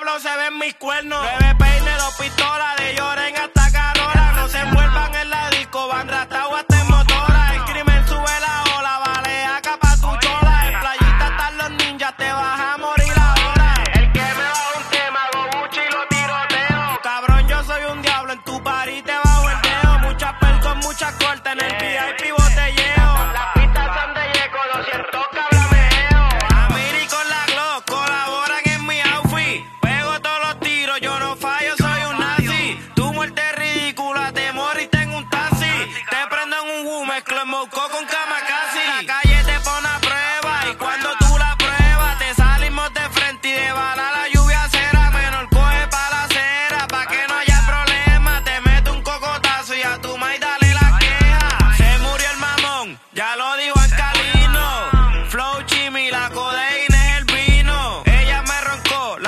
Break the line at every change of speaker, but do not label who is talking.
no se ven mis cuernos. 9 peines, 2 pistolas, de lloren hasta